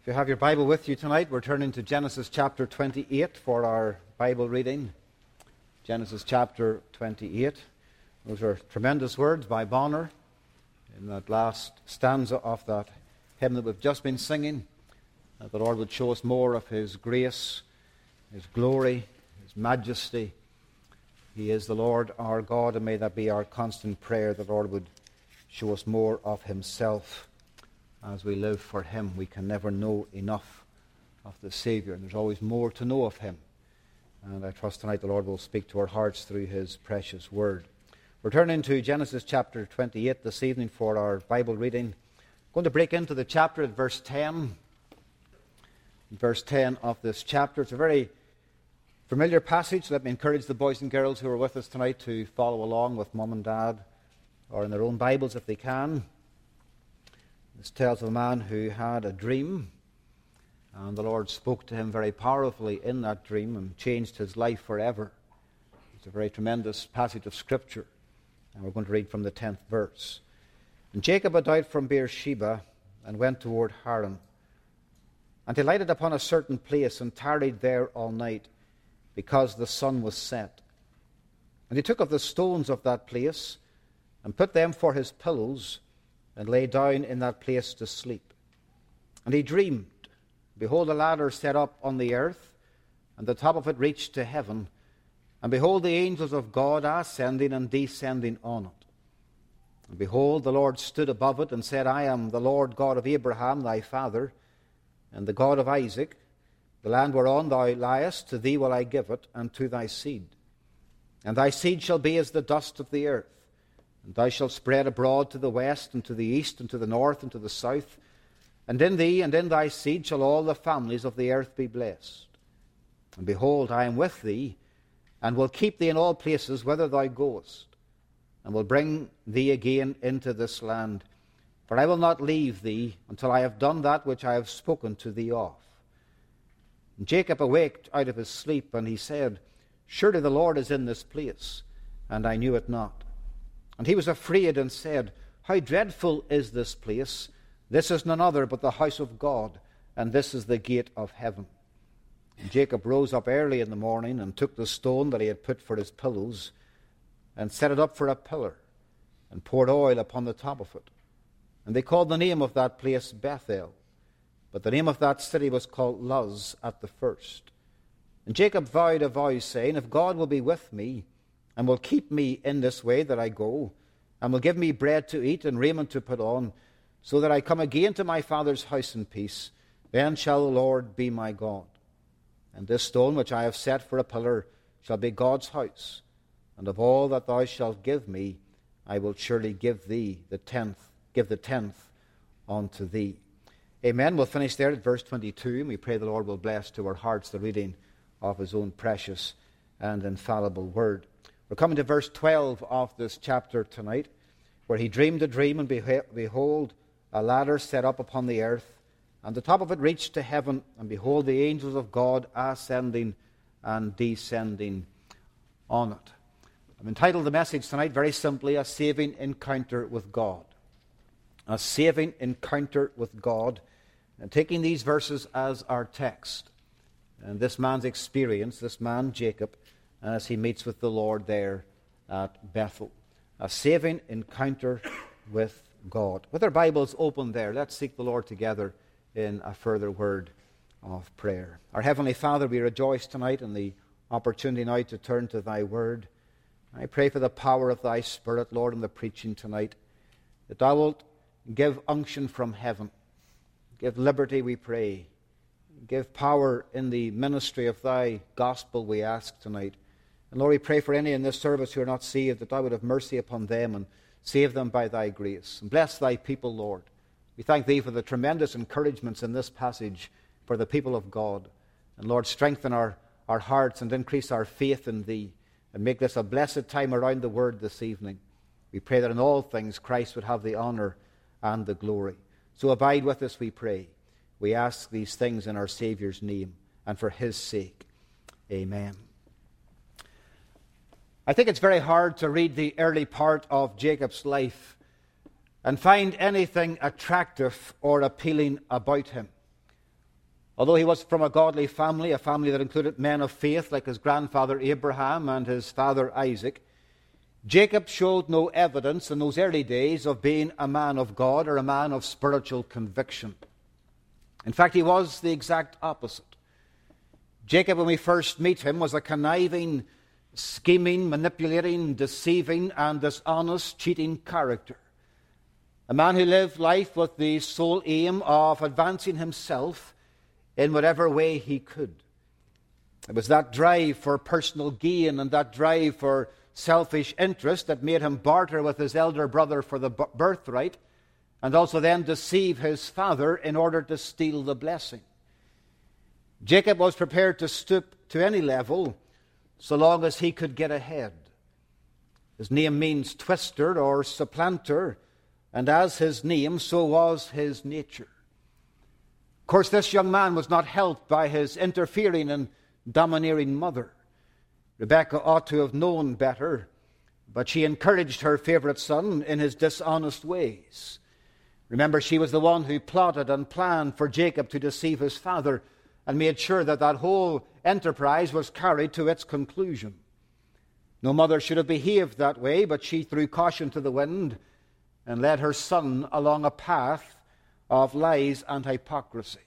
If you have your Bible with you tonight, we're turning to Genesis chapter 28 for our Bible reading. Genesis chapter 28. Those are tremendous words by Bonner in that last stanza of that hymn that we've just been singing. That the Lord would show us more of His grace, His glory, His majesty. He is the Lord our God, and may that be our constant prayer, that the Lord would show us more of Himself. As we live for Him, we can never know enough of the Savior, and there's always more to know of Him. And I trust tonight the Lord will speak to our hearts through His precious Word. We're turning to Genesis chapter 28 this evening for our Bible reading. I'm going to break into the chapter at verse 10. Verse 10 of this chapter. It's a very familiar passage. Let me encourage the boys and girls who are with us tonight to follow along with Mum and Dad, or in their own Bibles if they can. This tells of a man who had a dream, and the Lord spoke to him very powerfully in that dream and changed his life forever. It's a very tremendous passage of Scripture, and we're going to read from the 10th verse. And Jacob had out from Beersheba and went toward Haran. And he lighted upon a certain place and tarried there all night, because the sun was set. And he took of the stones of that place and put them for his pillows, and lay down in that place to sleep. And he dreamed, behold, a ladder set up on the earth, and the top of it reached to heaven, and behold, the angels of God ascending and descending on it. And behold, the Lord stood above it, and said, I am the Lord God of Abraham thy father, and the God of Isaac. The land whereon thou liest, to thee will I give it, and to thy seed. And thy seed shall be as the dust of the earth. And thou shalt spread abroad to the west, and to the east, and to the north, and to the south. And in thee and in thy seed shall all the families of the earth be blessed. And behold, I am with thee, and will keep thee in all places whither thou goest, and will bring thee again into this land. For I will not leave thee until I have done that which I have spoken to thee of. And Jacob awaked out of his sleep, and he said, Surely the Lord is in this place, and I knew it not. And he was afraid and said, How dreadful is this place! This is none other but the house of God, and this is the gate of heaven. And Jacob rose up early in the morning, and took the stone that he had put for his pillows, and set it up for a pillar, and poured oil upon the top of it. And they called the name of that place Bethel, but the name of that city was called Luz at the first. And Jacob vowed a vow, saying, If God will be with me, and will keep me in this way that I go, and will give me bread to eat and raiment to put on, so that I come again to my father's house in peace, then shall the Lord be my God. And this stone which I have set for a pillar shall be God's house, and of all that thou shalt give me, I will surely give thee the tenth unto thee. Amen. We'll finish there at verse 22, and we pray the Lord will bless to our hearts the reading of His own precious and infallible word. We're coming to verse 12 of this chapter tonight, where he dreamed a dream, and behold, a ladder set up upon the earth, and the top of it reached to heaven, and behold, the angels of God ascending and descending on it. I've entitled the message tonight very simply, A Saving Encounter with God. A saving encounter with God, and taking these verses as our text. And this man's experience, this man Jacob, as he meets with the Lord there at Bethel. A saving encounter with God. With our Bibles open there, let's seek the Lord together in a further word of prayer. Our Heavenly Father, we rejoice tonight in the opportunity now to turn to Thy Word. I pray for the power of Thy Spirit, Lord, in the preaching tonight, that Thou wilt give unction from heaven. Give liberty, we pray. Give power in the ministry of Thy gospel, we ask tonight. And Lord, we pray for any in this service who are not saved, that Thou would have mercy upon them and save them by Thy grace. And bless Thy people, Lord. We thank Thee for the tremendous encouragements in this passage for the people of God. And Lord, strengthen our hearts and increase our faith in Thee, and make this a blessed time around the Word this evening. We pray that in all things Christ would have the honor and the glory. So abide with us, we pray. We ask these things in our Saviour's name and for His sake. Amen. I think it's very hard to read the early part of Jacob's life and find anything attractive or appealing about him. Although he was from a godly family, a family that included men of faith like his grandfather Abraham and his father Isaac, Jacob showed no evidence in those early days of being a man of God or a man of spiritual conviction. In fact, he was the exact opposite. Jacob, when we first meet him, was a conniving, scheming, manipulating, deceiving, and dishonest, cheating character. A man who lived life with the sole aim of advancing himself in whatever way he could. It was that drive for personal gain and that drive for selfish interest that made him barter with his elder brother for the birthright, and also then deceive his father in order to steal the blessing. Jacob was prepared to stoop to any level so long as he could get ahead. His name means twister or supplanter, and as his name, so was his nature. Of course, this young man was not helped by his interfering and domineering mother. Rebekah ought to have known better, but she encouraged her favorite son in his dishonest ways. Remember, she was the one who plotted and planned for Jacob to deceive his father and made sure that that whole enterprise was carried to its conclusion. No mother should have behaved that way, but she threw caution to the wind and led her son along a path of lies and hypocrisy.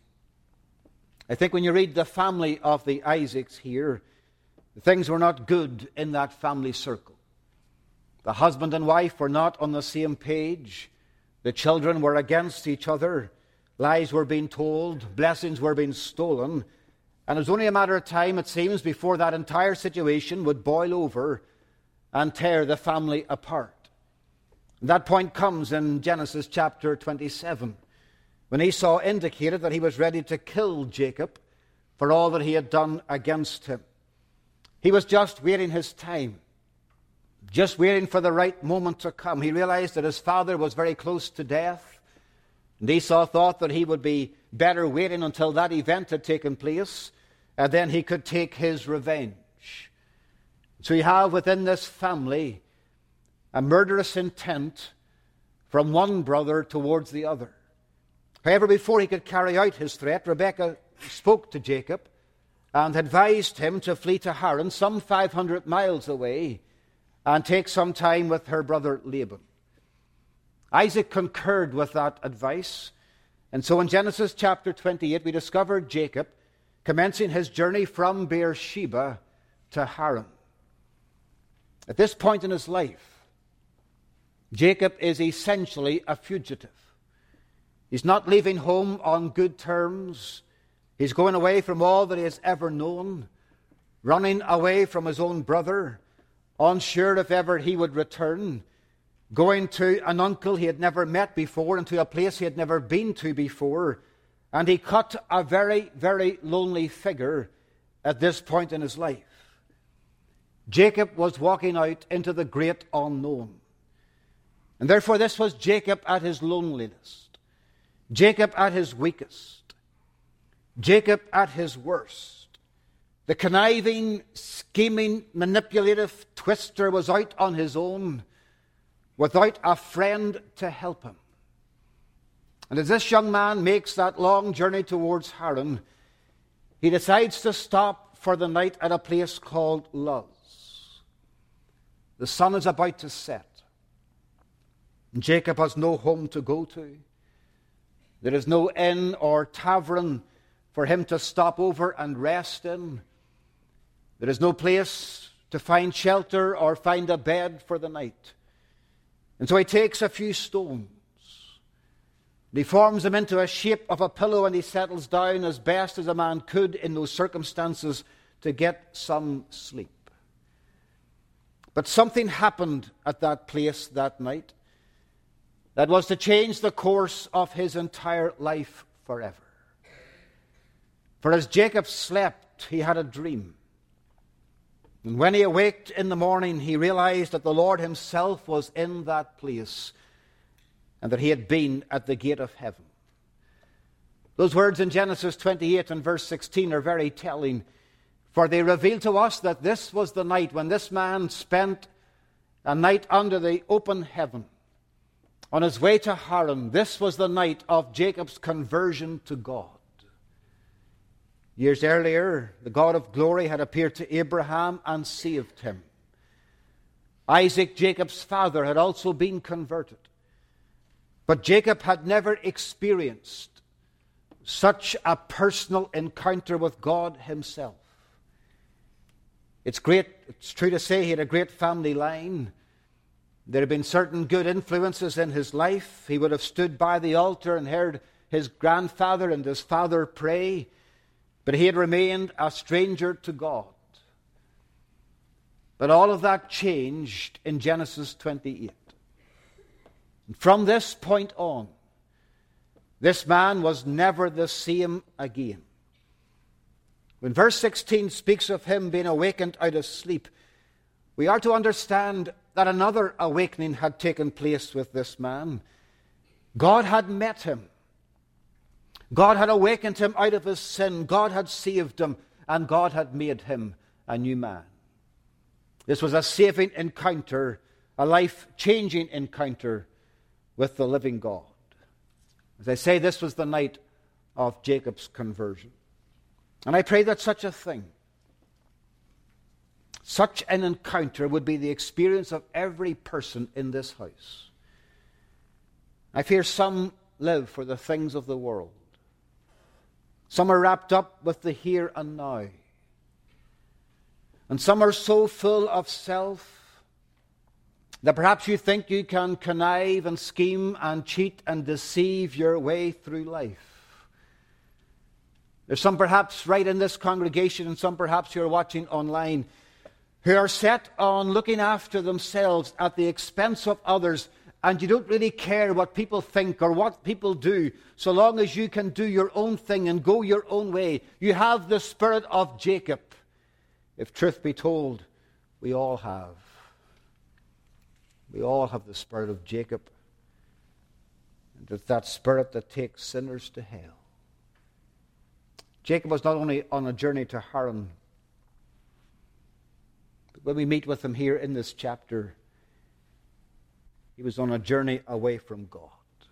I think when you read the family of the Isaacs here, things were not good in that family circle. The husband and wife were not on the same page. The children were against each other. Lies were being told. Blessings were being stolen. And it was only a matter of time, it seems, before that entire situation would boil over and tear the family apart. And that point comes in Genesis chapter 27, when Esau indicated that he was ready to kill Jacob for all that he had done against him. He was just waiting his time, just waiting for the right moment to come. He realized that his father was very close to death, and Esau thought that he would be better waiting until that event had taken place, and then he could take his revenge. So you have within this family a murderous intent from one brother towards the other. However, before he could carry out his threat, Rebekah spoke to Jacob and advised him to flee to Haran, some 500 miles away, and take some time with her brother Laban. Isaac concurred with that advice, and so in Genesis chapter 28 we discover Jacob commencing his journey from Beersheba to Haran. At this point in his life, Jacob is essentially a fugitive. He's not leaving home on good terms. He's going away from all that he has ever known, running away from his own brother, unsure if ever he would return, going to an uncle he had never met before and to a place he had never been to before. And he cut a very, very lonely figure at this point in his life. Jacob was walking out into the great unknown. And therefore this was Jacob at his loneliest. Jacob at his weakest. Jacob at his worst. The conniving, scheming, manipulative twister was out on his own without a friend to help him. And as this young man makes that long journey towards Haran, he decides to stop for the night at a place called Luz. The sun is about to set. And Jacob has no home to go to. There is no inn or tavern for him to stop over and rest in. There is no place to find shelter or find a bed for the night. And so he takes a few stones. He forms them into a shape of a pillow and he settles down as best as a man could in those circumstances to get some sleep. But something happened at that place that night that was to change the course of his entire life forever. For as Jacob slept, he had a dream. And when he awaked in the morning, he realized that the Lord himself was in that place and that he had been at the gate of heaven. Those words in Genesis 28 and verse 16 are very telling, for they reveal to us that this was the night when this man spent a night under the open heaven. On his way to Haran, this was the night of Jacob's conversion to God. Years earlier, the God of glory had appeared to Abraham and saved him. Isaac, Jacob's father, had also been converted. But Jacob had never experienced such a personal encounter with God himself. It's true to say he had a great family line. There had been certain good influences in his life. He would have stood by the altar and heard his grandfather and his father pray. But he had remained a stranger to God. But all of that changed in Genesis 28. And from this point on, this man was never the same again. When verse 16 speaks of him being awakened out of sleep, we are to understand that another awakening had taken place with this man. God had met him. God had awakened him out of his sin. God had saved him, and God had made him a new man. This was a saving encounter, a life-changing encounter with the living God. As I say, this was the night of Jacob's conversion. And I pray that such a thing, such an encounter would be the experience of every person in this house. I fear some live for the things of the world. Some are wrapped up with the here and now. And some are so full of self that perhaps you think you can connive and scheme and cheat and deceive your way through life. There's some perhaps right in this congregation and some perhaps you're watching online who are set on looking after themselves at the expense of others, and you don't really care what people think or what people do, so long as you can do your own thing and go your own way. You have the spirit of Jacob. If truth be told, we all have. We all have the spirit of Jacob. And it's that spirit that takes sinners to hell. Jacob was not only on a journey to Haran, but when we meet with him here in this chapter, he was on a journey away from God.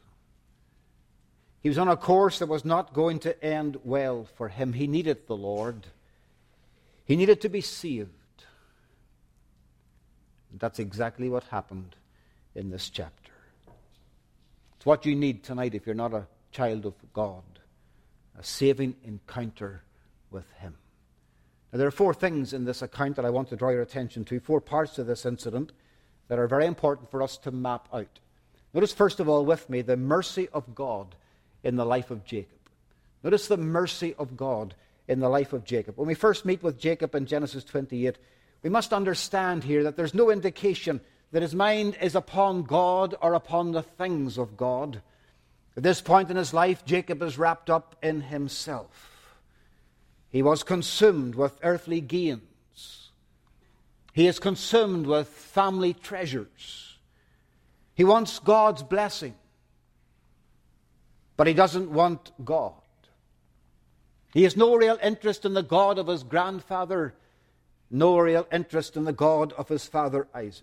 He was on a course that was not going to end well for him. He needed the Lord. He needed to be saved. And that's exactly what happened in this chapter. It's what you need tonight if you're not a child of God. A saving encounter with him. Now, there are four things in this account that I want to draw your attention to, four parts of this incident that are very important for us to map out. Notice, first of all, with me, the mercy of God in the life of Jacob. Notice the mercy of God in the life of Jacob. When we first meet with Jacob in Genesis 28, we must understand here that there's no indication that his mind is upon God or upon the things of God. At this point in his life, Jacob is wrapped up in himself. He was consumed with earthly gains. He is consumed with family treasures. He wants God's blessing, but he doesn't want God. He has no real interest in the God of his grandfather, no real interest in the God of his father Isaac.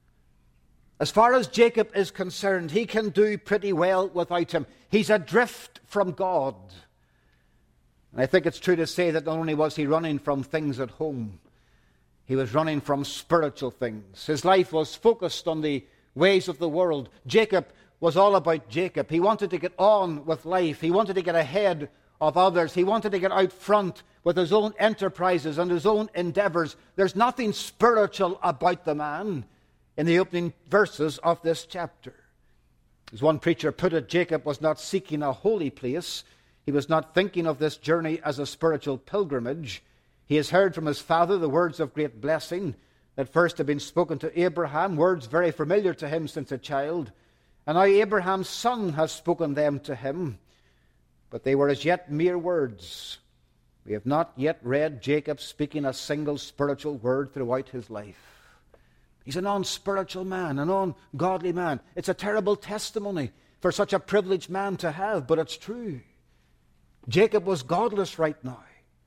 As far as Jacob is concerned, he can do pretty well without him. He's adrift from God. And I think it's true to say that not only was he running from things at home, he was running from spiritual things. His life was focused on the ways of the world. Jacob was all about Jacob. He wanted to get on with life. He wanted to get ahead of others. He wanted to get out front with his own enterprises and his own endeavors. There's nothing spiritual about the man in the opening verses of this chapter. As one preacher put it, Jacob was not seeking a holy place. He was not thinking of this journey as a spiritual pilgrimage. He has heard from his father the words of great blessing that first had been spoken to Abraham, words very familiar to him since a child. And now Abraham's son has spoken them to him. But they were as yet mere words. We have not yet read Jacob speaking a single spiritual word throughout his life. He's a non-spiritual man, a non-godly man. It's a terrible testimony for such a privileged man to have, but it's true. Jacob was godless right now.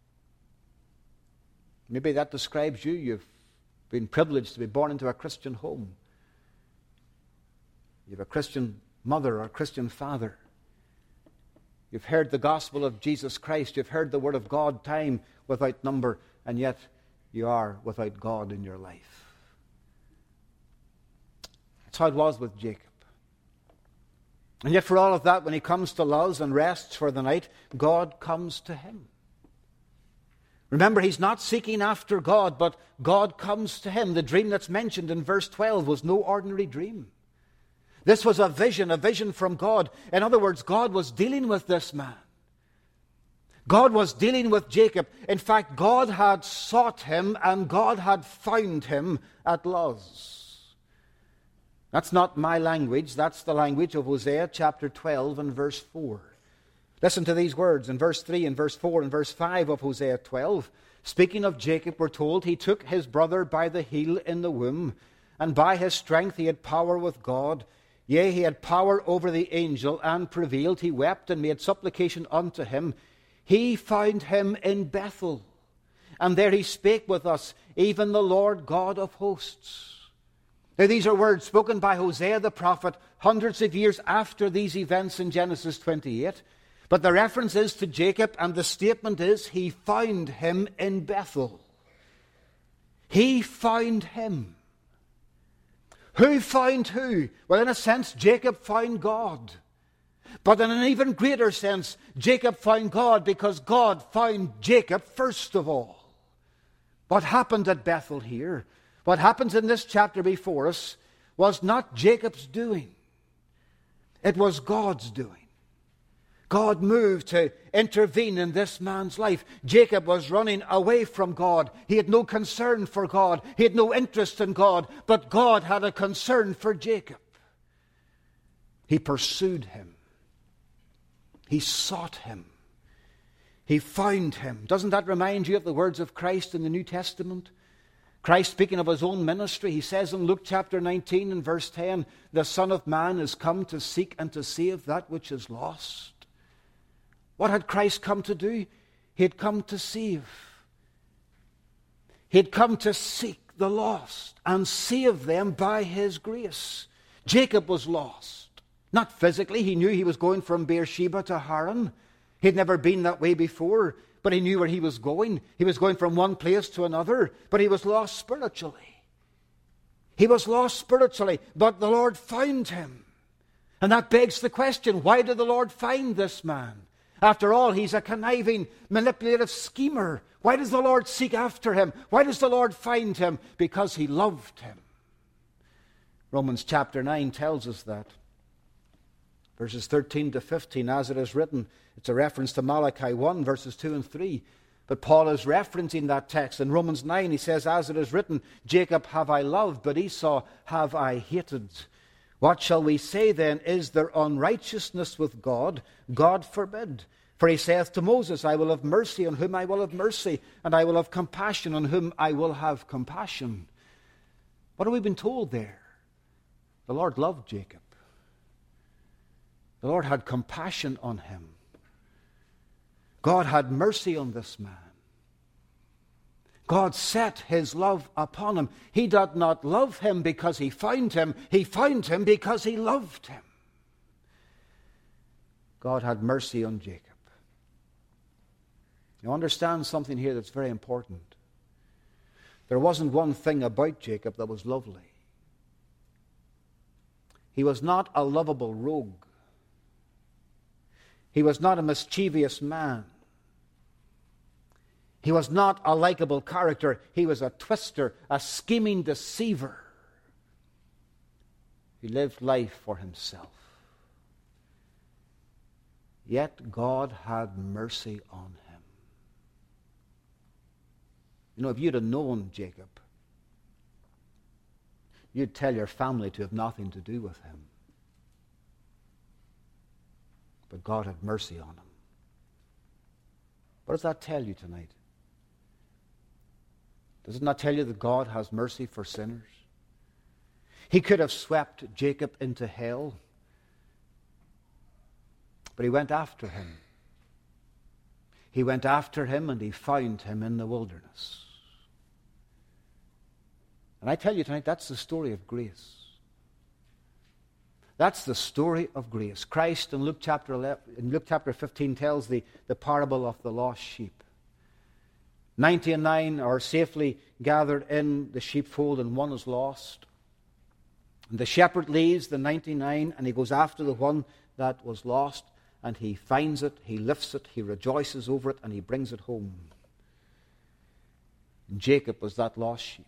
Maybe that describes you. You've been privileged to be born into a Christian home. You have a Christian mother or a Christian father. You've heard the gospel of Jesus Christ. You've heard the word of God time without number, and yet you are without God in your life. That's how it was with Jacob. And yet for all of that, when he comes to Luz and rests for the night, God comes to him. Remember, he's not seeking after God, but God comes to him. The dream that's mentioned in verse 12 was no ordinary dream. This was a vision from God. In other words, God was dealing with this man. God was dealing with Jacob. In fact, God had sought him and God had found him at Luz. That's not my language. That's the language of Hosea chapter 12 and verse 4. Listen to these words in verse 3 and verse 4 and verse 5 of Hosea 12. Speaking of Jacob, we're told, he took his brother by the heel in the womb, and by his strength he had power with God. Yea, he had power over the angel, and prevailed. He wept and made supplication unto him. He found him in Bethel, and there he spake with us, even the Lord God of hosts. Now, these are words spoken by Hosea the prophet hundreds of years after these events in Genesis 28. But the reference is to Jacob, and the statement is, he found him in Bethel. He found him. Who found who? Well, in a sense, Jacob found God. But in an even greater sense, Jacob found God because God found Jacob first of all. What happened at Bethel here? What happens in this chapter before us was not Jacob's doing. It was God's doing. God moved to intervene in this man's life. Jacob was running away from God. He had no concern for God. He had no interest in God. But God had a concern for Jacob. He pursued him. He sought him. He found him. Doesn't that remind you of the words of Christ in the New Testament? Christ, speaking of his own ministry, he says in Luke chapter 19 and verse 10, the Son of Man is come to seek and to save that which is lost. What had Christ come to do? He had come to save. He had come to seek the lost and save them by his grace. Jacob was lost. Not physically. He knew he was going from Beersheba to Haran. He had never been that way before, but he knew where he was going. He was going from one place to another, but he was lost spiritually. He was lost spiritually, but the Lord found him. And that begs the question, why did the Lord find this man? After all, he's a conniving, manipulative schemer. Why does the Lord seek after him? Why does the Lord find him? Because he loved him. Romans chapter 9 tells us that. Verses 13 to 15, as it is written, it's a reference to Malachi 1, verses 2 and 3. But Paul is referencing that text. In Romans 9, he says, as it is written, Jacob have I loved, but Esau have I hated. What shall we say then? Is there unrighteousness with God? God forbid. For he saith to Moses, I will have mercy on whom I will have mercy, and I will have compassion on whom I will have compassion. What have we been told there? The Lord loved Jacob. The Lord had compassion on him. God had mercy on this man. God set his love upon him. He did not love him because he found him. He found him because he loved him. God had mercy on Jacob. You understand something here that's very important. There wasn't one thing about Jacob that was lovely. He was not a lovable rogue. He was not a mischievous man. He was not a likable character. He was a twister, a scheming deceiver. He lived life for himself. Yet God had mercy on him. You know, if you'd have known Jacob, you'd tell your family to have nothing to do with him. But God had mercy on him. What does that tell you tonight? Does it not tell you that God has mercy for sinners? He could have swept Jacob into hell, but he went after him. He went after him and he found him in the wilderness. And I tell you tonight, that's the story of grace. That's the story of grace. Christ in Luke chapter 15 tells the parable of the lost sheep. 99 are safely gathered in the sheepfold and one is lost. And the shepherd leaves the 99 and he goes after the one that was lost, and he finds it, he lifts it, he rejoices over it, and he brings it home. And Jacob was that lost sheep.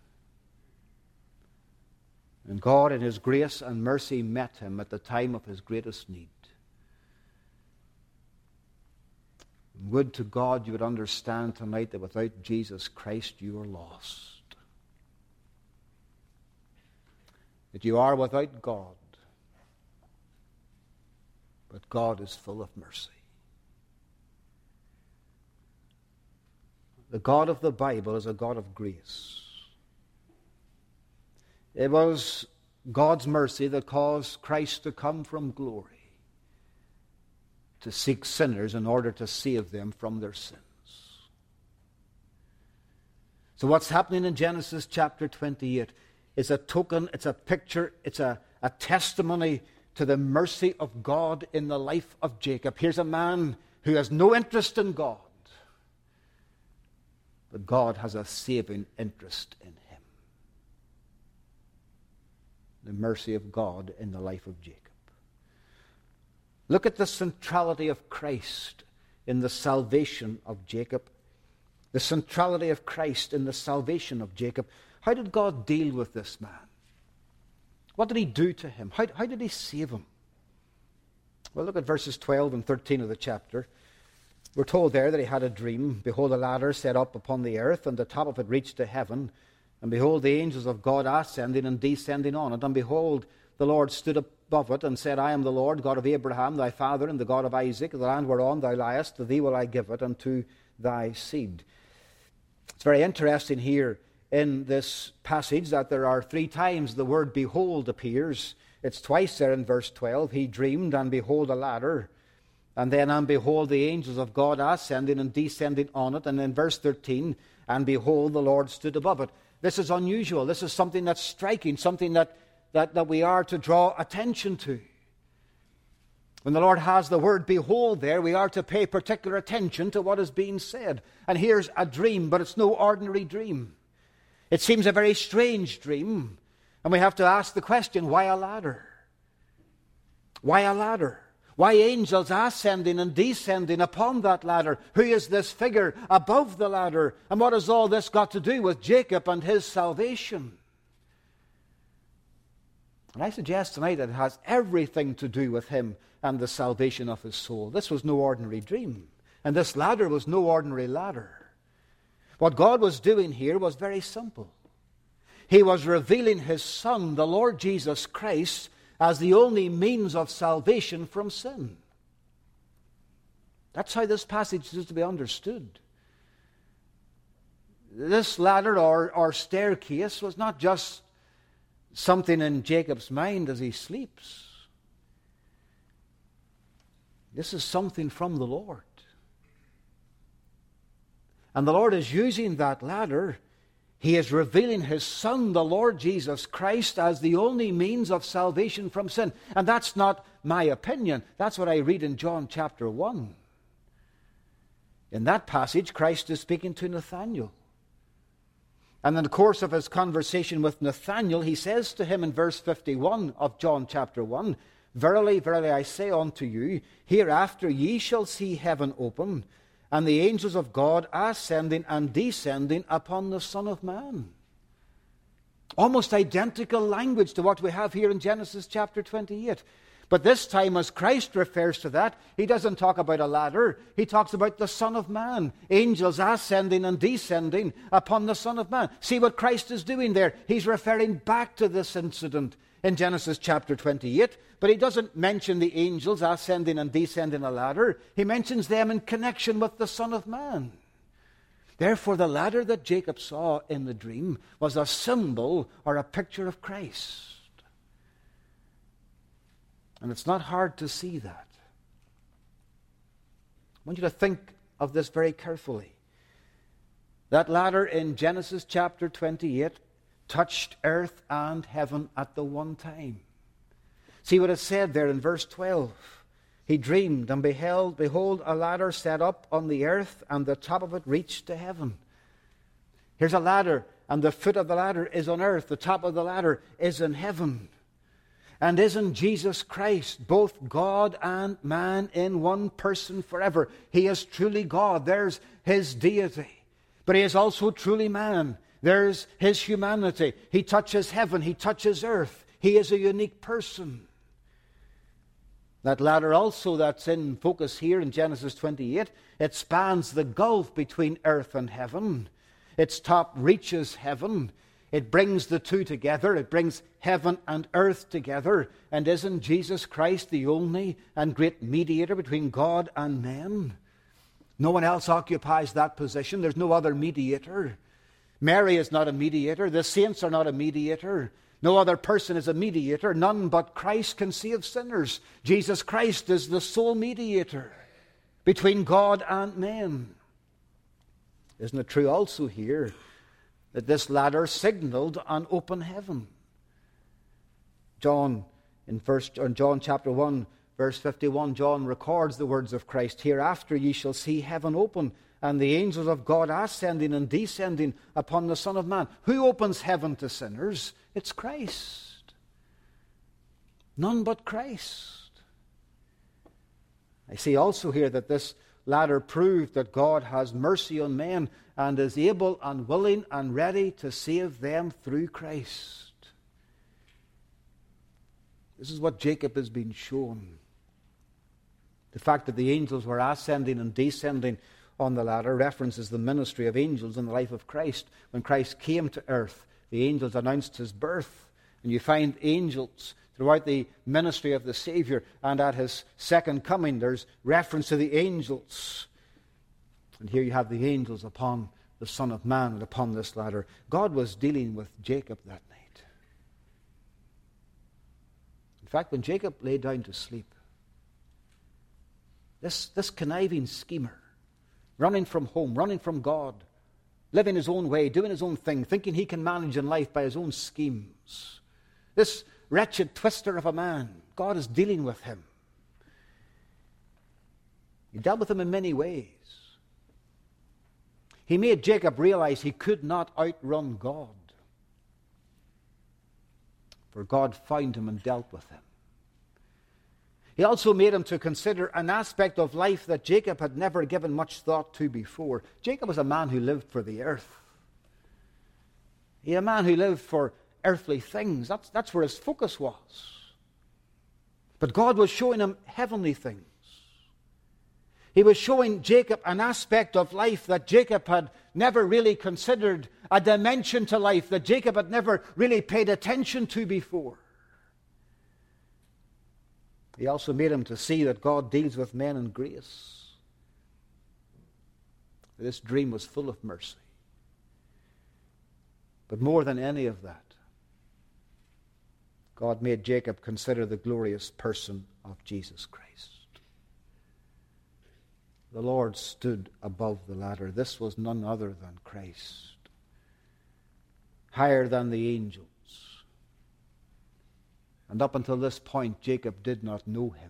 And God in his grace and mercy met him at the time of his greatest need. Would to God you would understand tonight that without Jesus Christ you are lost. That you are without God. But God is full of mercy. The God of the Bible is a God of grace. It was God's mercy that caused Christ to come from glory to seek sinners in order to save them from their sins. So what's happening in Genesis chapter 28 is a token, it's a picture, it's a testimony to the mercy of God in the life of Jacob. Here's a man who has no interest in God, but God has a saving interest in him. The mercy of God in the life of Jacob. Look at the centrality of Christ in the salvation of Jacob. The centrality of Christ in the salvation of Jacob. How did God deal with this man? What did he do to him? How did he save him? Well, look at verses 12 and 13 of the chapter. We're told there that he had a dream. Behold, a ladder set up upon the earth, and the top of it reached to heaven. And behold, the angels of God ascending and descending on it. And behold, the Lord stood above it and said, I am the Lord, God of Abraham, thy father, and the God of Isaac. The land whereon thou liest, to thee will I give it, and to thy seed. It's very interesting here in this passage that there are 3 times the word behold appears. It's twice there in verse 12. He dreamed, and behold, a ladder. And then, and behold, the angels of God ascending and descending on it. And in verse 13, and behold, the Lord stood above it. This is unusual. This is something that's striking, something that we are to draw attention to. When the Lord has the word behold there, we are to pay particular attention to what is being said. And here's a dream, but it's no ordinary dream. It seems a very strange dream. And we have to ask the question, why a ladder? Why a ladder? Why angels ascending and descending upon that ladder? Who is this figure above the ladder? And what has all this got to do with Jacob and his salvation? And I suggest tonight that it has everything to do with him and the salvation of his soul. This was no ordinary dream. And this ladder was no ordinary ladder. What God was doing here was very simple. He was revealing his Son, the Lord Jesus Christ, as the only means of salvation from sin. That's how this passage is to be understood. This ladder or staircase was not just something in Jacob's mind as he sleeps. This is something from the Lord. And the Lord is using that ladder. He is revealing his Son, the Lord Jesus Christ, as the only means of salvation from sin. And that's not my opinion. That's what I read in John chapter 1. In that passage, Christ is speaking to Nathanael. And in the course of his conversation with Nathanael, he says to him in verse 51 of John chapter 1, Verily, verily, I say unto you, hereafter ye shall see heaven open, and the angels of God ascending and descending upon the Son of Man. Almost identical language to what we have here in Genesis chapter 28. But this time, as Christ refers to that, he doesn't talk about a ladder. He talks about the Son of Man. Angels ascending and descending upon the Son of Man. See what Christ is doing there. He's referring back to this incident in Genesis chapter 28. But he doesn't mention the angels ascending and descending a ladder. He mentions them in connection with the Son of Man. Therefore, the ladder that Jacob saw in the dream was a symbol or a picture of Christ. And it's not hard to see that. I want you to think of this very carefully. That ladder in Genesis chapter 28 touched earth and heaven at the one time. See what is said there in verse 12. He dreamed and behold, a ladder set up on the earth, and the top of it reached to heaven. Here's a ladder, and the foot of the ladder is on earth. The top of the ladder is in heaven. And isn't Jesus Christ both God and man in one person forever? He is truly God. There's his deity. But he is also truly man. There's his humanity. He touches heaven. He touches earth. He is a unique person. That ladder also that's in focus here in Genesis 28, it spans the gulf between earth and heaven. Its top reaches heaven. It brings the two together. It brings heaven and earth together. And isn't Jesus Christ the only and great mediator between God and men? No one else occupies that position. There's no other mediator. Mary is not a mediator. The saints are not a mediator. No other person is a mediator. None but Christ can save sinners. Jesus Christ is the sole mediator between God and men. Isn't it true also here that this ladder signaled an open heaven? John chapter 1, verse 51, John records the words of Christ. Hereafter ye shall see heaven open, and the angels of God ascending and descending upon the Son of Man. Who opens heaven to sinners? It's Christ. None but Christ. I see also here that this ladder proved that God has mercy on men and is able and willing and ready to save them through Christ. This is what Jacob has been shown. The fact that the angels were ascending and descending on the ladder references the ministry of angels in the life of Christ. When Christ came to earth, the angels announced his birth. And you find angels throughout the ministry of the Savior, and at his second coming there's reference to the angels. And here you have the angels upon the Son of Man and upon this ladder. God was dealing with Jacob that night. In fact, when Jacob lay down to sleep, this conniving schemer, running from home, running from God, living his own way, doing his own thing, thinking he can manage in life by his own schemes, this wretched twister of a man, God is dealing with him. He dealt with him in many ways. He made Jacob realize he could not outrun God. For God found him and dealt with him. He also made him to consider an aspect of life that Jacob had never given much thought to before. Jacob was a man who lived for the earth. He was a man who lived for earthly things. That's where his focus was. But God was showing him heavenly things. He was showing Jacob an aspect of life that Jacob had never really considered, a dimension to life that Jacob had never really paid attention to before. He also made him to see that God deals with men in grace. This dream was full of mercy. But more than any of that, God made Jacob consider the glorious person of Jesus Christ. The Lord stood above the ladder. This was none other than Christ. Higher than the angels. And up until this point, Jacob did not know him.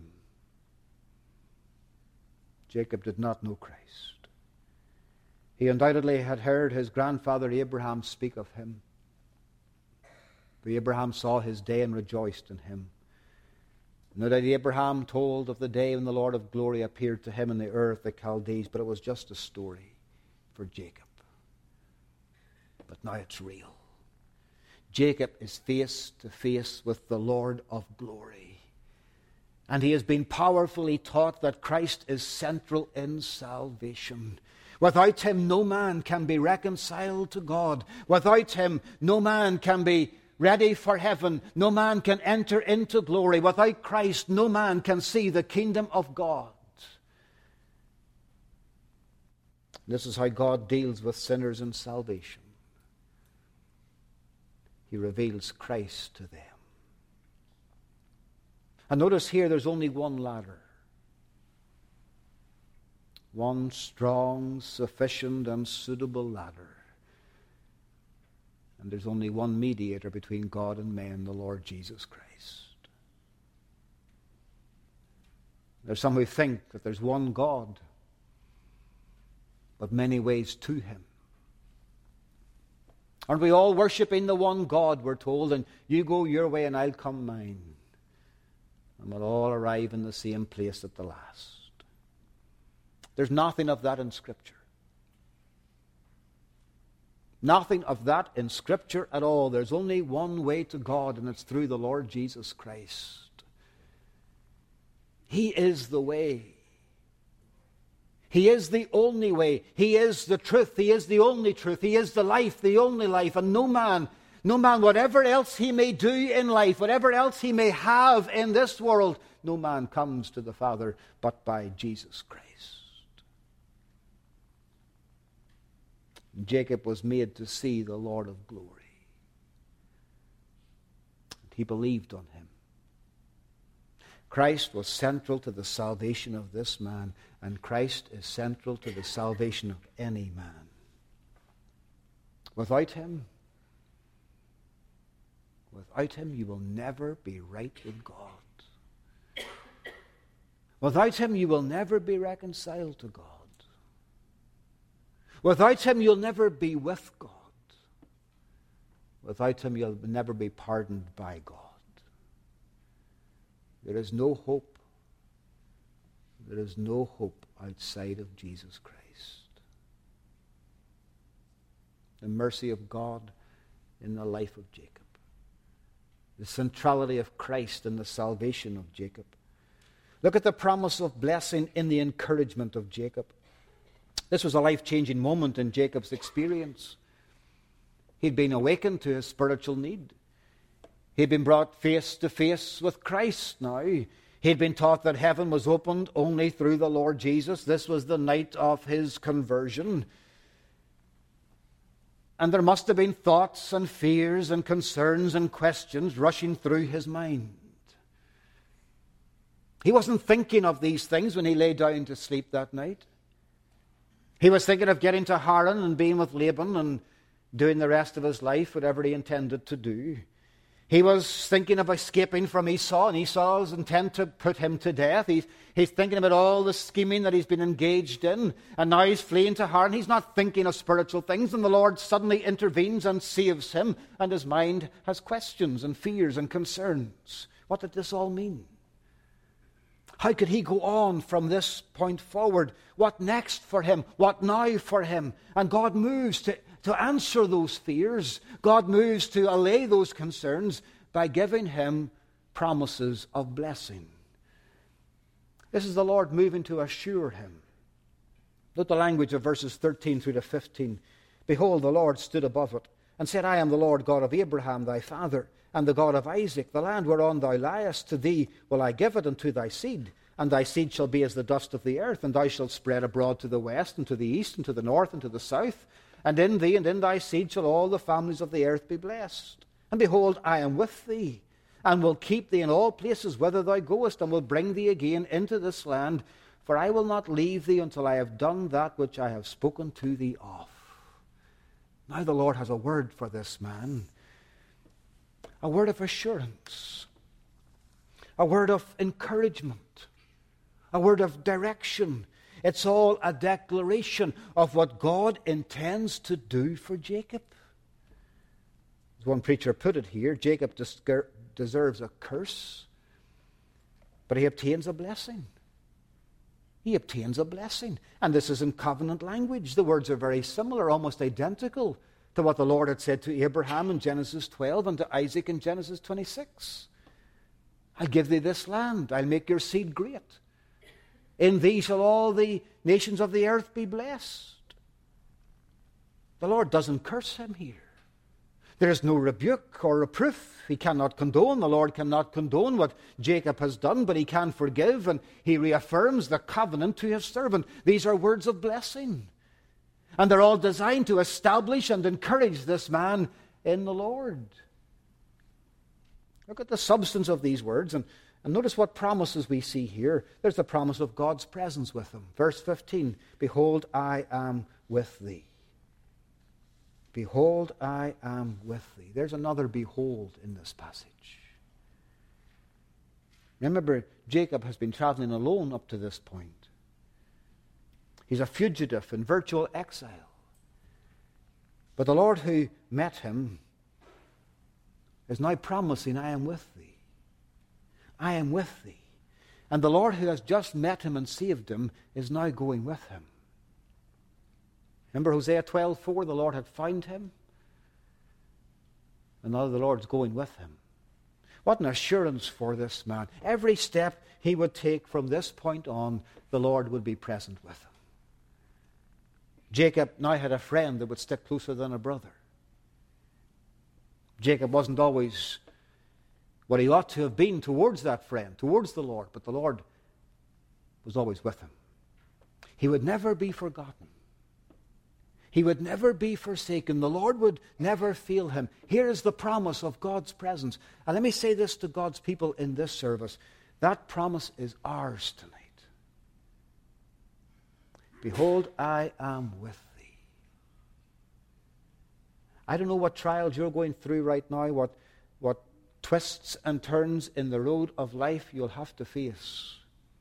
Jacob did not know Christ. He undoubtedly had heard his grandfather Abraham speak of him. For Abraham saw his day and rejoiced in him. No doubt Abraham told of the day when the Lord of glory appeared to him in the Ur of the Chaldees, but it was just a story for Jacob. But now it's real. Jacob is face to face with the Lord of glory. And he has been powerfully taught that Christ is central in salvation. Without him, no man can be reconciled to God. Without him, no man can be ready for heaven. No man can enter into glory. Without Christ, no man can see the kingdom of God. This is how God deals with sinners in salvation. He reveals Christ to them. And notice here there's only one ladder. One strong, sufficient, and suitable ladder. And there's only one mediator between God and man, the Lord Jesus Christ. There's some who think that there's one God, but many ways to him. Aren't we all worshipping the one God, we're told, and you go your way and I'll come mine. And we'll all arrive in the same place at the last. There's nothing of that in Scripture. Nothing of that in Scripture at all. There's only one way to God, and it's through the Lord Jesus Christ. He is the way. He is the only way. He is the truth. He is the only truth. He is the life, the only life. And no man, whatever else he may do in life, whatever else he may have in this world, no man comes to the Father but by Jesus Christ. Jacob was made to see the Lord of glory. He believed on him. Christ was central to the salvation of this man, and Christ is central to the salvation of any man. Without him, you will never be right with God. Without him, you will never be reconciled to God. Without him, you'll never be with God. Without him, you'll never be pardoned by God. There is no hope. There is no hope outside of Jesus Christ. The mercy of God in the life of Jacob. The centrality of Christ in the salvation of Jacob. Look at the promise of blessing in the encouragement of Jacob. This was a life-changing moment in Jacob's experience. He'd been awakened to his spiritual need. He'd been brought face to face with Christ now. He'd been taught that heaven was opened only through the Lord Jesus. This was the night of his conversion. And there must have been thoughts and fears and concerns and questions rushing through his mind. He wasn't thinking of these things when he lay down to sleep that night. He was thinking of getting to Haran and being with Laban and doing the rest of his life, whatever he intended to do. He was thinking of escaping from Esau, and Esau's intent to put him to death. He's thinking about all the scheming that he's been engaged in, and now he's fleeing to Haran. He's not thinking of spiritual things, and the Lord suddenly intervenes and saves him, and his mind has questions and fears and concerns. What did this all mean? How could he go on from this point forward? What next for him? What now for him? And God moves to answer those fears. God moves to allay those concerns by giving him promises of blessing. This is the Lord moving to assure him. Look at the language of verses 13 through to 15. Behold, the Lord stood above it and said, I am the Lord God of Abraham thy father, and the God of Isaac. The land whereon thou liest, to thee will I give it, and to thy seed. And thy seed shall be as the dust of the earth, and thou shalt spread abroad to the west, and to the east, and to the north, and to the south. And in thee and in thy seed shall all the families of the earth be blessed. And behold, I am with thee, and will keep thee in all places whither thou goest, and will bring thee again into this land. For I will not leave thee until I have done that which I have spoken to thee of. Now the Lord has a word for this man. A word of assurance. A word of encouragement. A word of direction. It's all a declaration of what God intends to do for Jacob. As one preacher put it here, Jacob deserves a curse, but he obtains a blessing. He obtains a blessing. And this is in covenant language. The words are very similar, almost identical to what the Lord had said to Abraham in Genesis 12 and to Isaac in Genesis 26. I'll give thee this land. I'll make your seed great. In thee shall all the nations of the earth be blessed. The Lord doesn't curse him here. There is no rebuke or reproof. He cannot condone. The Lord cannot condone what Jacob has done, but he can forgive, and he reaffirms the covenant to his servant. These are words of blessing. And they're all designed to establish and encourage this man in the Lord. Look at the substance of these words, and notice what promises we see here. There's the promise of God's presence with him. Verse 15, behold, I am with thee. Behold, I am with thee. There's another behold in this passage. Remember, Jacob has been traveling alone up to this point. He's a fugitive in virtual exile. But the Lord who met him is now promising, I am with thee. I am with thee. And the Lord who has just met him and saved him is now going with him. Remember Hosea 12:4, the Lord had found him. And now the Lord's going with him. What an assurance for this man. Every step he would take from this point on, the Lord would be present with him. Jacob now had a friend that would stick closer than a brother. Jacob wasn't always what he ought to have been towards that friend, towards the Lord, but the Lord was always with him. He would never be forgotten. He would never be forsaken. The Lord would never fail him. Here is the promise of God's presence. And let me say this to God's people in this service. That promise is ours tonight. Behold, I am with thee. I don't know what trials you're going through right now, what twists and turns in the road of life you'll have to face.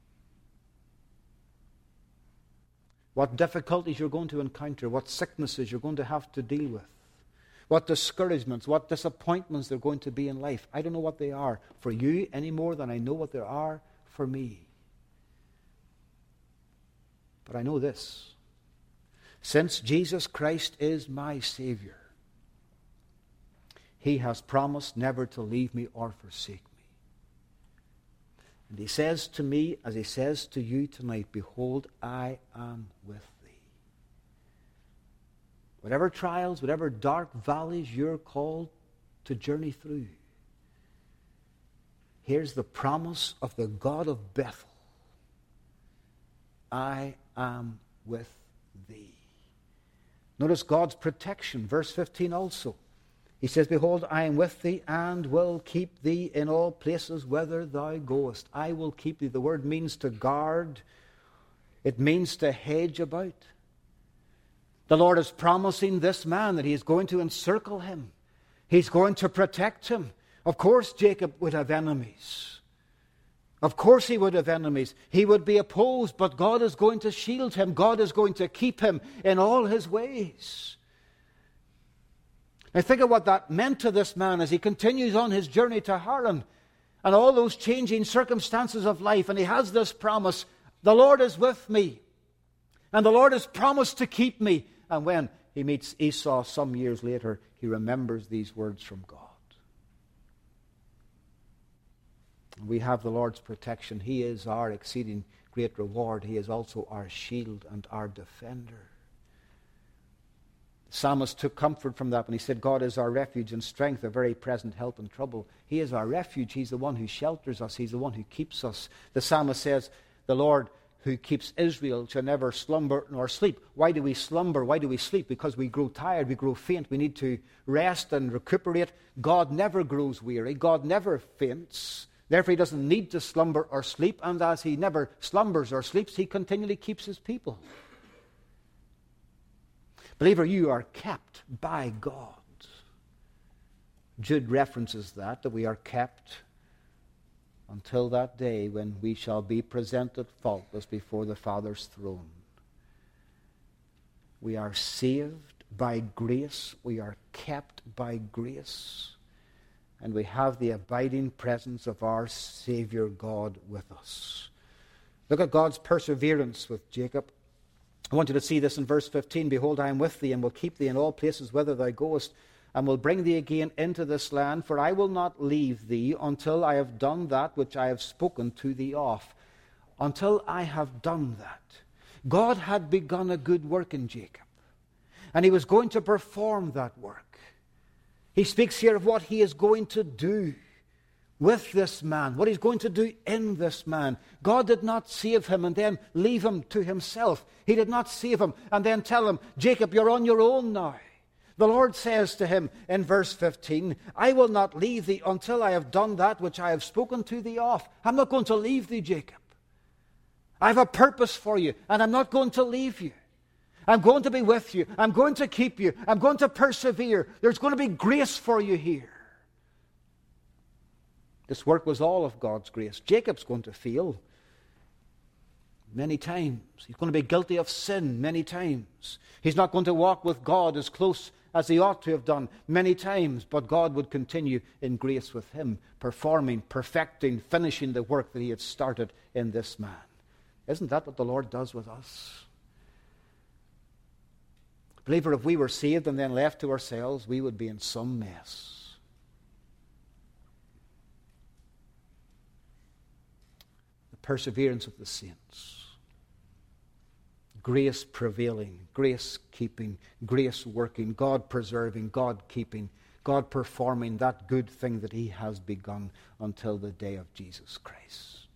What difficulties you're going to encounter, what sicknesses you're going to have to deal with, what discouragements, what disappointments there are going to be in life. I don't know what they are for you any more than I know what there are for me. But I know this. Since Jesus Christ is my Savior, He has promised never to leave me or forsake me. And He says to me, as He says to you tonight, behold, I am with thee. Whatever trials, whatever dark valleys you're called to journey through, here's the promise of the God of Bethel. I am with thee. Notice God's protection. Verse 15 also. He says, behold, I am with thee and will keep thee in all places whither thou goest. I will keep thee. The word means to guard. It means to hedge about. The Lord is promising this man that He is going to encircle him. He's going to protect him. Of course, Jacob would have enemies. Of course he would have enemies. He would be opposed, but God is going to shield him. God is going to keep him in all his ways. Now think of what that meant to this man as he continues on his journey to Haran and all those changing circumstances of life. And he has this promise, the Lord is with me. And the Lord has promised to keep me. And when he meets Esau some years later, he remembers these words from God. We have the Lord's protection. He is our exceeding great reward. He is also our shield and our defender. The psalmist took comfort from that when he said, God is our refuge and strength, a very present help in trouble. He is our refuge. He's the one who shelters us. He's the one who keeps us. The psalmist says, the Lord who keeps Israel shall never slumber nor sleep. Why do we slumber? Why do we sleep? Because we grow tired, we grow faint. We need to rest and recuperate. God never grows weary. God never faints. Therefore, He doesn't need to slumber or sleep. And as He never slumbers or sleeps, He continually keeps His people. Believer, you are kept by God. Jude references that we are kept until that day when we shall be presented faultless before the Father's throne. We are saved by grace. We are kept by grace. And we have the abiding presence of our Savior God with us. Look at God's perseverance with Jacob. I want you to see this in verse 15. Behold, I am with thee, and will keep thee in all places whither thou goest, and will bring thee again into this land, for I will not leave thee until I have done that which I have spoken to thee of. Until I have done that. God had begun a good work in Jacob, and He was going to perform that work. He speaks here of what He is going to do with this man, what He's going to do in this man. God did not save him and then leave him to himself. He did not save him and then tell him, Jacob, you're on your own now. The Lord says to him in verse 15, I will not leave thee until I have done that which I have spoken to thee of. I'm not going to leave thee, Jacob. I have a purpose for you, and I'm not going to leave you. I'm going to be with you. I'm going to keep you. I'm going to persevere. There's going to be grace for you here. This work was all of God's grace. Jacob's going to fail many times. He's going to be guilty of sin many times. He's not going to walk with God as close as he ought to have done many times, but God would continue in grace with him, performing, perfecting, finishing the work that he had started in this man. Isn't that what the Lord does with us? Believer, if we were saved and then left to ourselves, we would be in some mess. The perseverance of the saints. Grace prevailing, grace keeping, grace working, God preserving, God keeping, God performing that good thing that he has begun until the day of Jesus Christ.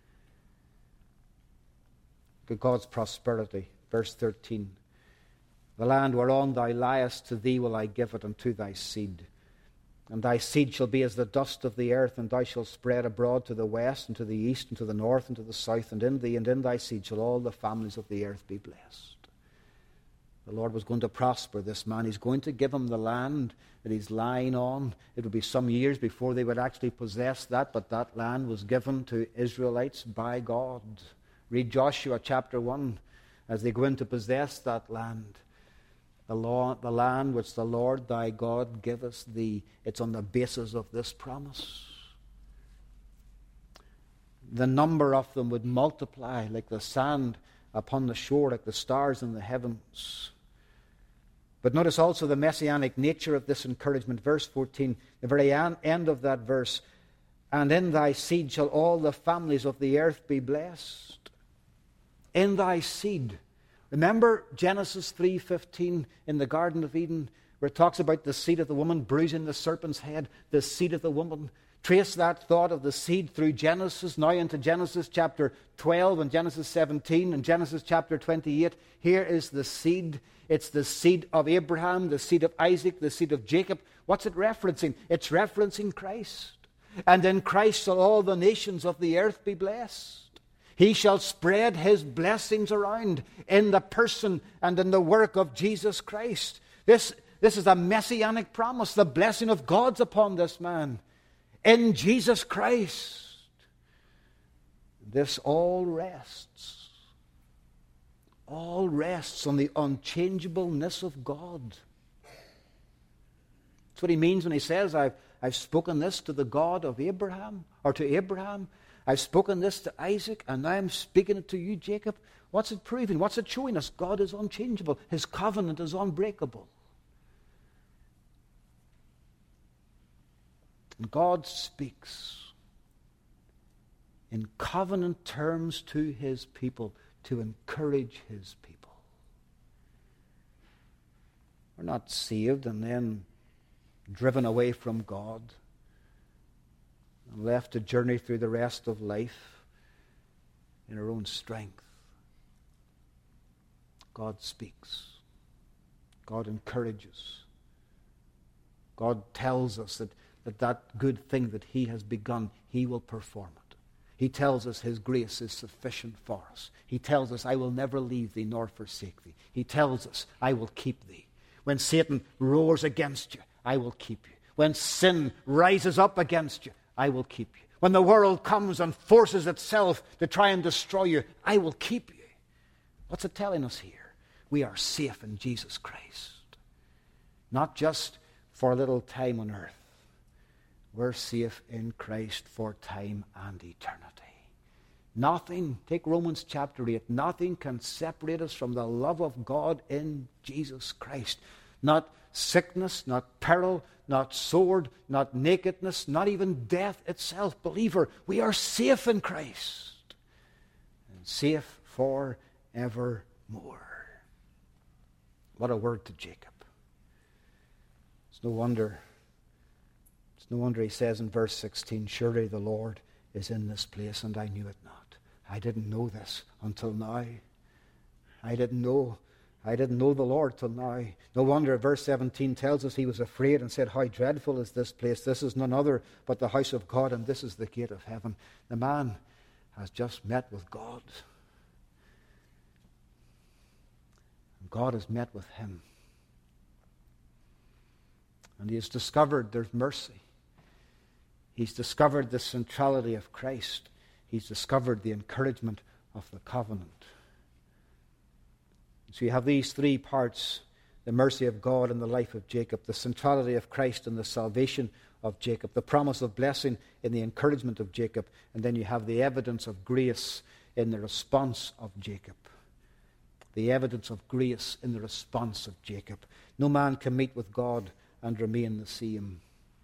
Look at God's prosperity. Verse 13. The land whereon thou liest, to thee will I give it, and to thy seed. And thy seed shall be as the dust of the earth, and thou shalt spread abroad to the west, and to the east, and to the north, and to the south. And in thee and in thy seed shall all the families of the earth be blessed. The Lord was going to prosper this man. He's going to give him the land that he's lying on. It would be some years before they would actually possess that, but that land was given to Israelites by God. Read Joshua chapter 1 as they go in to possess that land. The land which the Lord thy God giveth thee. It's on the basis of this promise. The number of them would multiply like the sand upon the shore, like the stars in the heavens. But notice also the messianic nature of this encouragement. Verse 14, the very end of that verse. And in thy seed shall all the families of the earth be blessed. In thy seed. Remember Genesis 3:15 in the Garden of Eden, where it talks about the seed of the woman bruising the serpent's head, the seed of the woman. Trace that thought of the seed through Genesis, now into Genesis chapter 12 and Genesis 17 and Genesis chapter 28. Here is the seed. It's the seed of Abraham, the seed of Isaac, the seed of Jacob. What's it referencing? It's referencing Christ. And in Christ shall all the nations of the earth be blessed. He shall spread his blessings around in the person and in the work of Jesus Christ. This is a messianic promise. The blessing of God's upon this man in Jesus Christ. This all rests. All rests on the unchangeableness of God. That's what he means when he says, I've spoken this to the God of Abraham, or to Abraham. I've spoken this to Isaac, and now I'm speaking it to you, Jacob. What's it proving? What's it showing us? God is unchangeable. His covenant is unbreakable. And God speaks in covenant terms to his people to encourage his people. We're not saved and then driven away from God and left to journey through the rest of life in our own strength. God speaks. God encourages. God tells us that good thing that he has begun, he will perform it. He tells us his grace is sufficient for us. He tells us, I will never leave thee nor forsake thee. He tells us, I will keep thee. When Satan roars against you, I will keep you. When sin rises up against you, I will keep you. When the world comes and forces itself to try and destroy you, I will keep you. What's it telling us here? We are safe in Jesus Christ. Not just for a little time on earth. We're safe in Christ for time and eternity. Nothing, take Romans chapter 8, nothing can separate us from the love of God in Jesus Christ. Not sickness, not peril, not sword, not nakedness, not even death itself. Believer, we are safe in Christ. And safe forevermore. What a word to Jacob. It's no wonder he says in verse 16, surely the Lord is in this place, and I knew it not. I didn't know this until now. I didn't know the Lord till now. No wonder verse 17 tells us he was afraid and said, how dreadful is this place? This is none other but the house of God, and this is the gate of heaven. The man has just met with God. And God has met with him. And he has discovered there's mercy. He's discovered the centrality of Christ. He's discovered the encouragement of the covenant. So you have these three parts: the mercy of God in the life of Jacob, the centrality of Christ in the salvation of Jacob, the promise of blessing in the encouragement of Jacob, and then you have the evidence of grace in the response of Jacob. The evidence of grace in the response of Jacob. No man can meet with God and remain the same.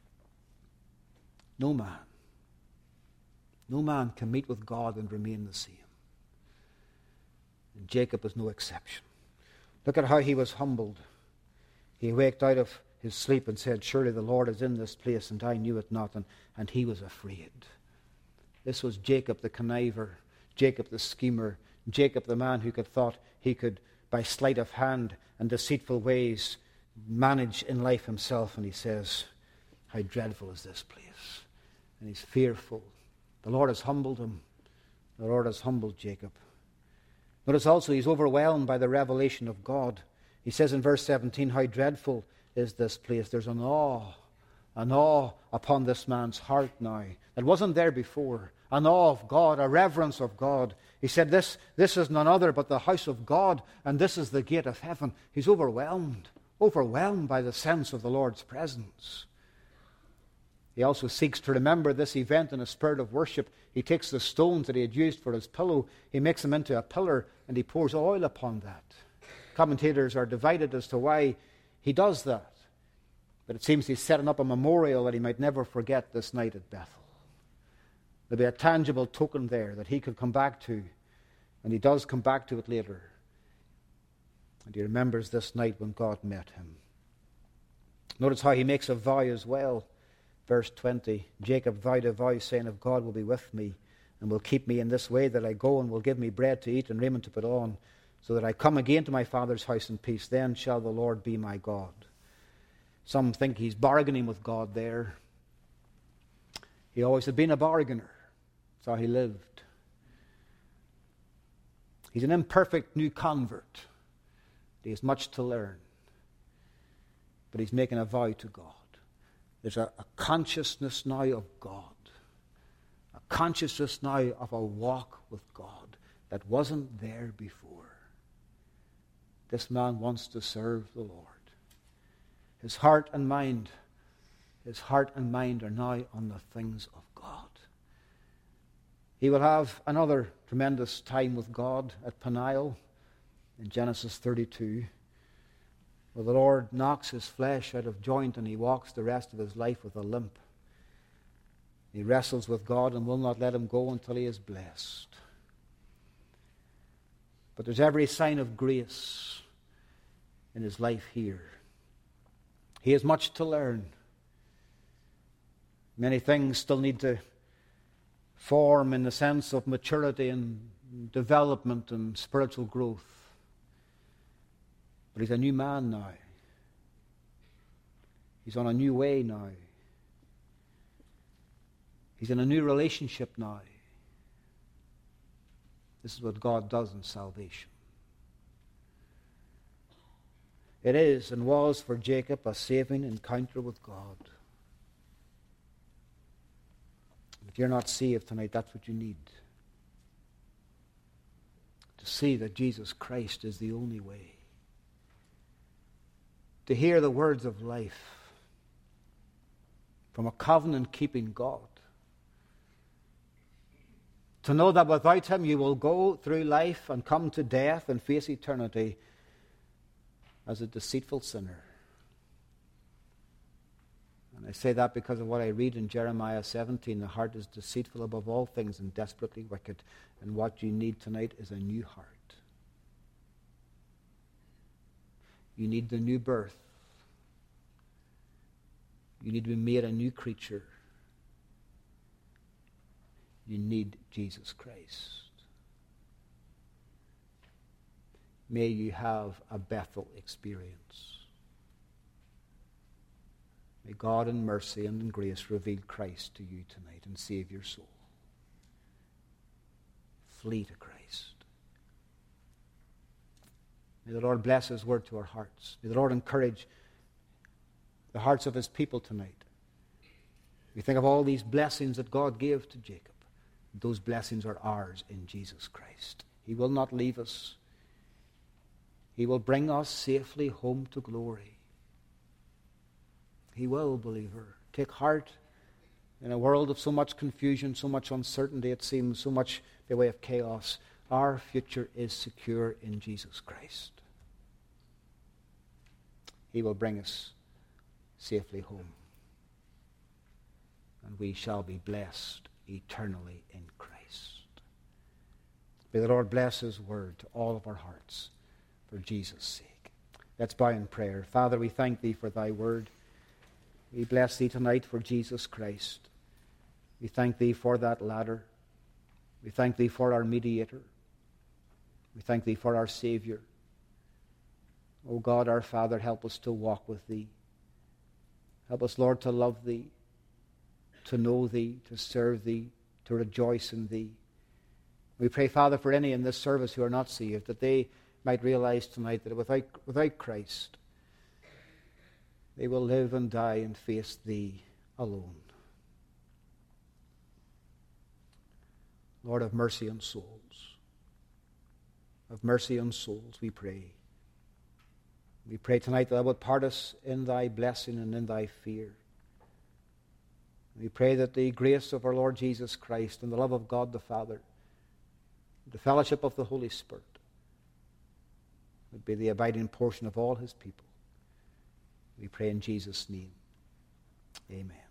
No man. No man can meet with God and remain the same. And Jacob is no exception. Look at how he was humbled. He waked out of his sleep and said, "Surely the Lord is in this place, and I knew it not," and he was afraid. This was Jacob the conniver, Jacob the schemer, Jacob the man who thought he could, by sleight of hand and deceitful ways, manage in life himself. And he says, "How dreadful is this place?" And he's fearful. The Lord has humbled him. The Lord has humbled Jacob. Notice also he's overwhelmed by the revelation of God. He says in verse 17, "How dreadful is this place." There's an awe upon this man's heart now that wasn't there before. An awe of God, a reverence of God. He said, this is none other but the house of God, and this is the gate of heaven. He's overwhelmed by the sense of the Lord's presence. He also seeks to remember this event in a spirit of worship. He takes the stones that he had used for his pillow, he makes them into a pillar, and he pours oil upon that. Commentators are divided as to why he does that. But it seems he's setting up a memorial that he might never forget this night at Bethel. There'll be a tangible token there that he could come back to, and he does come back to it later. And he remembers this night when God met him. Notice how he makes a vow as well. Verse 20, Jacob vowed a vow, saying, "If God will be with me, and will keep me in this way that I go, and will give me bread to eat and raiment to put on, so that I come again to my father's house in peace, then shall the Lord be my God." Some think he's bargaining with God there. He always had been a bargainer. That's how he lived. He's an imperfect new convert. He has much to learn. But he's making a vow to God. There's a consciousness now of God. A consciousness now of a walk with God that wasn't there before. This man wants to serve the Lord. His heart and mind are now on the things of God. He will have another tremendous time with God at Peniel in Genesis 32, where the Lord knocks his flesh out of joint and he walks the rest of his life with a limp. He wrestles with God and will not let him go until he is blessed. But there's every sign of grace in his life here. He has much to learn. Many things still need to form in the sense of maturity and development and spiritual growth. But he's a new man now. He's on a new way now. He's in a new relationship now. This is what God does in salvation. It is and was for Jacob a saving encounter with God. If you're not saved tonight, that's what you need. To see that Jesus Christ is the only way. To hear the words of life from a covenant-keeping God. To know that without him you will go through life and come to death and face eternity as a deceitful sinner. And I say that because of what I read in Jeremiah 17. The heart is deceitful above all things and desperately wicked. And what you need tonight is a new heart. You need the new birth. You need to be made a new creature. You need Jesus Christ. May you have a Bethel experience. May God in mercy and in grace reveal Christ to you tonight and save your soul. Flee to Christ. May the Lord bless his word to our hearts. May the Lord encourage the hearts of his people tonight We think of all these blessings that God gave to Jacob. Those blessings are ours in Jesus Christ. He will not leave us. He will bring us safely home to glory. He will, believer. Take heart. In a world of so much confusion, so much uncertainty, it seems, so much by way of chaos, our future is secure in Jesus Christ. He will bring us safely home. And we shall be blessed eternally in Christ. May the Lord bless His word to all of our hearts for Jesus' sake. Let's bow in prayer. Father, we thank Thee for Thy word. We bless Thee tonight for Jesus Christ. We thank Thee for that ladder. We thank Thee for our mediator. We thank Thee for our Savior. O God, our Father, help us to walk with Thee. Help us, Lord, to love Thee, to know Thee, to serve Thee, to rejoice in Thee. We pray, Father, for any in this service who are not saved, that they might realize tonight that without Christ, they will live and die and face Thee alone. Lord, have mercy on souls. Have mercy on souls, we pray. We pray tonight that Thou wilt part us in Thy blessing and in Thy fear. We pray that the grace of our Lord Jesus Christ and the love of God the Father, the fellowship of the Holy Spirit, would be the abiding portion of all His people. We pray in Jesus' name. Amen.